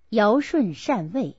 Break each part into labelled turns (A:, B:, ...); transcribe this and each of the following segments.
A: 尧舜禅位。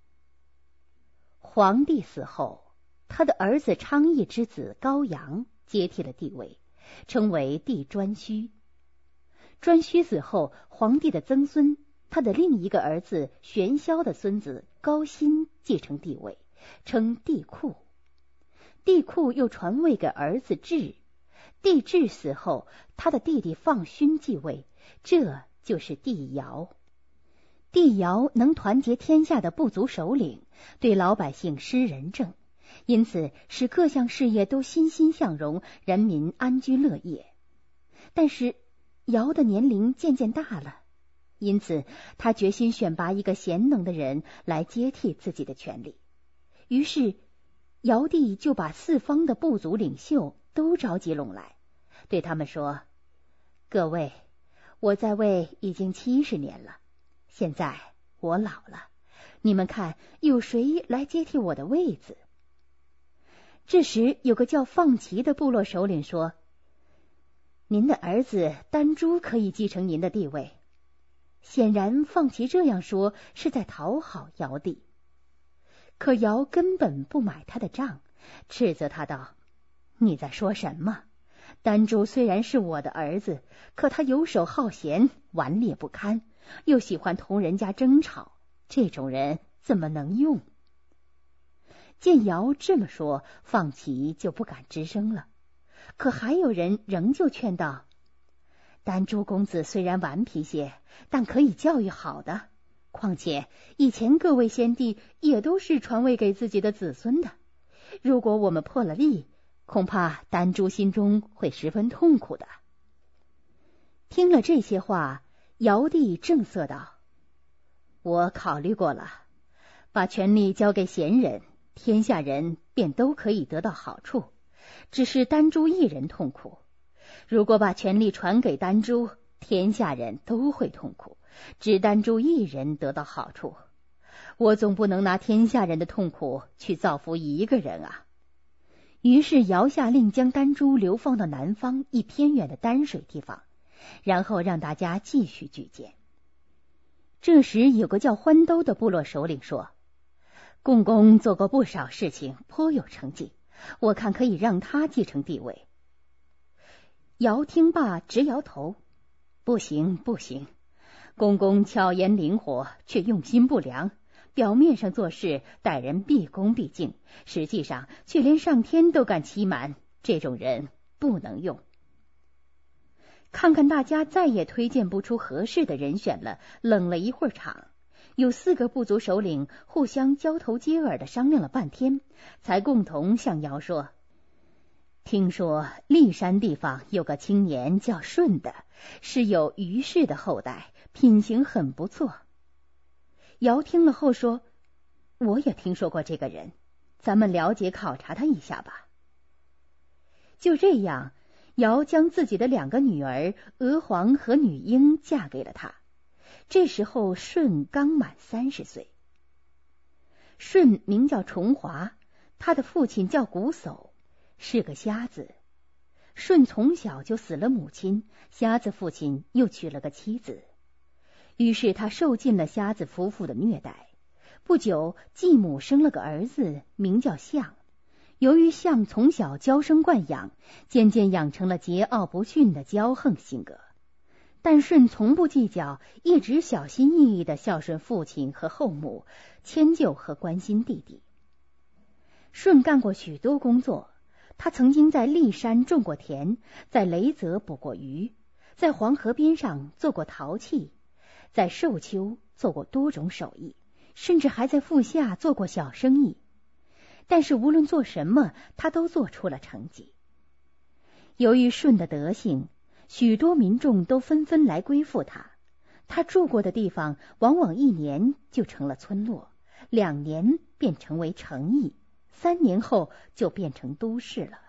A: 皇帝死后，他的儿子昌邑之子高阳接替了帝位，称为帝颛顼。颛顼死后，皇帝的曾孙，他的另一个儿子玄霄的孙子高辛继承帝位，称帝喾。帝喾又传位给儿子挚，帝挚死后，他的弟弟放勋继位，这就是帝尧。帝尧能团结天下的部族首领，对老百姓施仁政，因此使各项事业都欣欣向荣，人民安居乐业。但是尧的年龄渐渐大了，因此他决心选拔一个贤能的人来接替自己的权利。于是尧帝就把四方的部族领袖都召集拢来，对他们说：各位，我在位已经70年了，现在我老了，你们看有谁来接替我的位子？这时有个叫放岐的部落首领说：您的儿子丹朱可以继承您的地位。显然放岐这样说是在讨好尧帝，可尧根本不买他的账，斥责他道：你在说什么？丹朱虽然是我的儿子，可他游手好闲，顽劣不堪，又喜欢同人家争吵，这种人怎么能用？见尧这么说，放岐就不敢吱声了。可还有人仍旧劝道：丹朱公子虽然顽皮些，但可以教育好的，况且以前各位先帝也都是传位给自己的子孙的，如果我们破了例，恐怕丹朱心中会十分痛苦的。听了这些话，尧帝正色道：我考虑过了，把权力交给贤人，天下人便都可以得到好处，只是丹朱一人痛苦。如果把权力传给丹朱，天下人都会痛苦，只丹朱一人得到好处。我总不能拿天下人的痛苦去造福一个人啊。于是尧下令将丹朱流放到南方一偏远的丹水地方，然后让大家继续举荐。这时有个叫欢兜的部落首领说：共工做过不少事情，颇有成绩，我看可以让他继承帝位。尧听罢直摇头：不行不行，公公巧言灵活，却用心不良，表面上做事待人毕恭毕敬，实际上却连上天都敢欺瞒，这种人不能用。看看大家再也推荐不出合适的人选了，冷了一会儿场，有4个部族首领互相交头接耳地商量了半天，才共同向尧说：听说骊山地方有个青年叫舜的，是有虞氏的后代，品行很不错。尧听了后说：我也听说过这个人，咱们了解考察他一下吧。就这样，尧将自己的2个女儿娥皇和女英嫁给了他。这时候舜刚满30岁。舜名叫重华，他的父亲叫瞽叟，是个瞎子。舜从小就死了母亲，瞎子父亲又娶了个妻子，于是他受尽了瞎子夫妇的虐待。不久，继母生了个儿子，名叫象。由于象从小娇生惯养，渐渐养成了桀骜不驯的骄横性格。但舜从不计较，一直小心翼翼地孝顺父亲和后母，迁就和关心弟弟。舜干过许多工作，他曾经在骊山种过田，在雷泽捕过鱼，在黄河边上做过陶器，在寿丘做过多种手艺，甚至还在腹下做过小生意。但是无论做什么，他都做出了成绩。由于舜的德行，许多民众都纷纷来归附他。他住过的地方往往1年就成了村落，2年便成为城邑，3年后就变成都市了。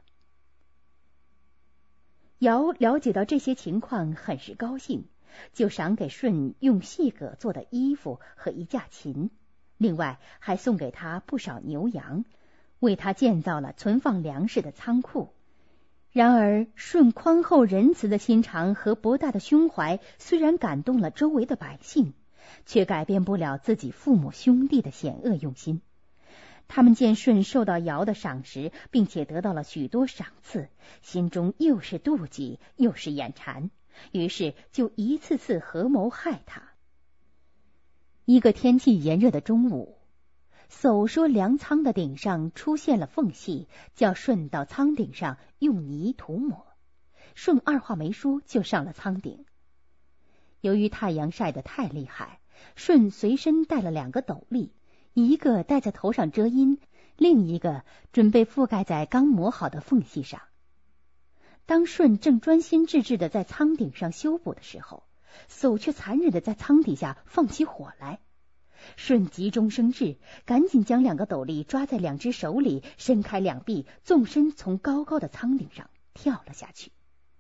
A: 尧了解到这些情况，很是高兴，就赏给舜用细葛做的衣服和一架琴，另外还送给他不少牛羊，为他建造了存放粮食的仓库。然而舜宽厚仁慈的心肠和博大的胸怀虽然感动了周围的百姓， 却改变不了自己父母兄弟的险恶用心。他们见舜受到尧的赏识，并且得到了许多赏赐，心中又是妒忌又是眼馋，于是就一次次合谋害他。一个天气炎热的中午，叟说粮仓的顶上出现了缝隙，叫舜到仓顶上用泥涂抹。舜二话没说就上了仓顶。由于太阳晒得太厉害，舜随身带了2个斗笠，一个戴在头上遮阴，另一个准备覆盖在刚磨好的缝隙上。当舜正专心致志地在仓顶上修补的时候，叟却残忍地在仓底下放起火来。舜急中生智，赶紧将2个斗笠抓在2只手里，伸开2臂，纵身从高高的仓顶上跳了下去。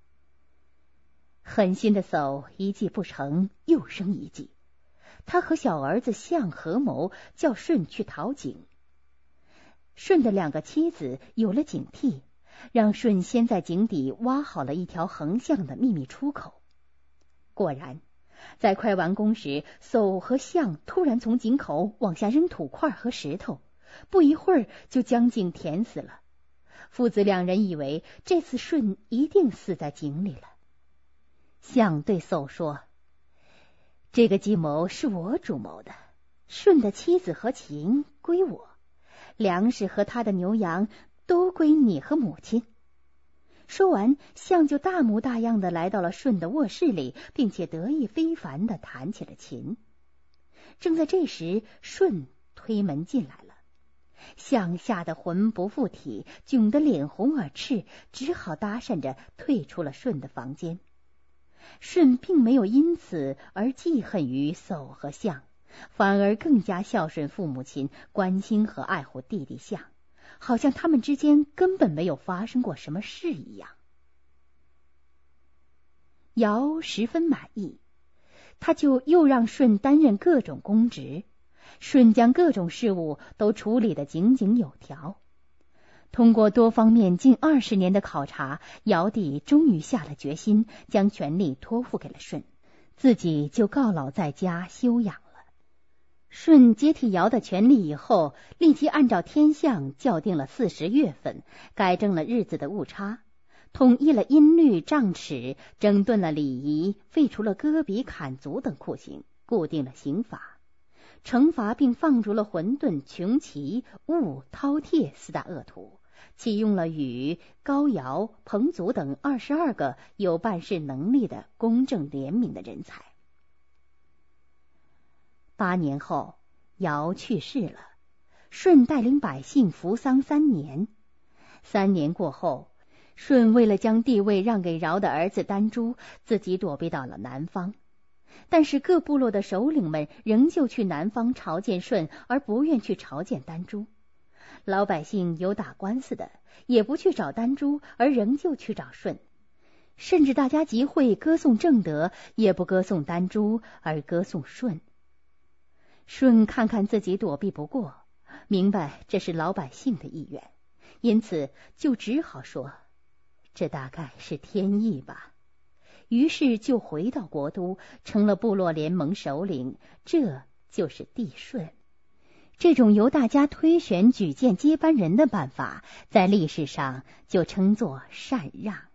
A: 狠心的叟一计不成，又生一计。他和小儿子象合谋，叫舜去讨井。舜的2个妻子有了警惕，让舜先在井底挖好了一条横向的秘密出口。果然，在快完工时，叟和象突然从井口往下扔土块和石头，不一会儿就将井填死了。父子2人以为这次舜一定死在井里了。象对叟说：“这个计谋是我主谋的，舜的妻子和禽归我，粮食和他的牛羊都归你和母亲。”说完，象就大模大样的来到了舜的卧室里，并且得意非凡的弹起了琴。正在这时，舜推门进来了，象吓得魂不附体，窘得脸红耳赤，只好搭讪着退出了舜的房间。舜并没有因此而记恨于叟和象，反而更加孝顺父母亲，关心和爱护弟弟象，好像他们之间根本没有发生过什么事一样。尧十分满意，他就又让舜担任各种公职，舜将各种事务都处理得井井有条。通过多方面近20年的考察，尧帝终于下了决心，将权力托付给了舜，自己就告老在家休养了。舜接替尧的权力以后，立即按照天象校定了40月份，改正了日子的误差，统一了音律杖尺，整顿了礼仪，废除了割鼻砍足等酷刑，固定了刑罚，惩罚并放逐了混沌、穷奇、兀、饕餮4大恶徒，启用了禹、高尧、彭祖等22个有办事能力的公正廉明的人才。8年后，尧去世了，舜带领百姓服丧3年。3年过后，舜为了将地位让给尧的儿子丹朱，自己躲避到了南方。但是各部落的首领们仍旧去南方朝见舜，而不愿去朝见丹朱。老百姓有打官司的，也不去找丹朱，而仍旧去找舜。甚至大家集会歌颂正德，也不歌颂丹朱，而歌颂舜。舜看看自己躲避不过，明白这是老百姓的意愿，因此就只好说，这大概是天意吧。于是就回到国都，成了部落联盟首领，这就是帝舜。这种由大家推选举荐接班人的办法，在历史上就称作禅让。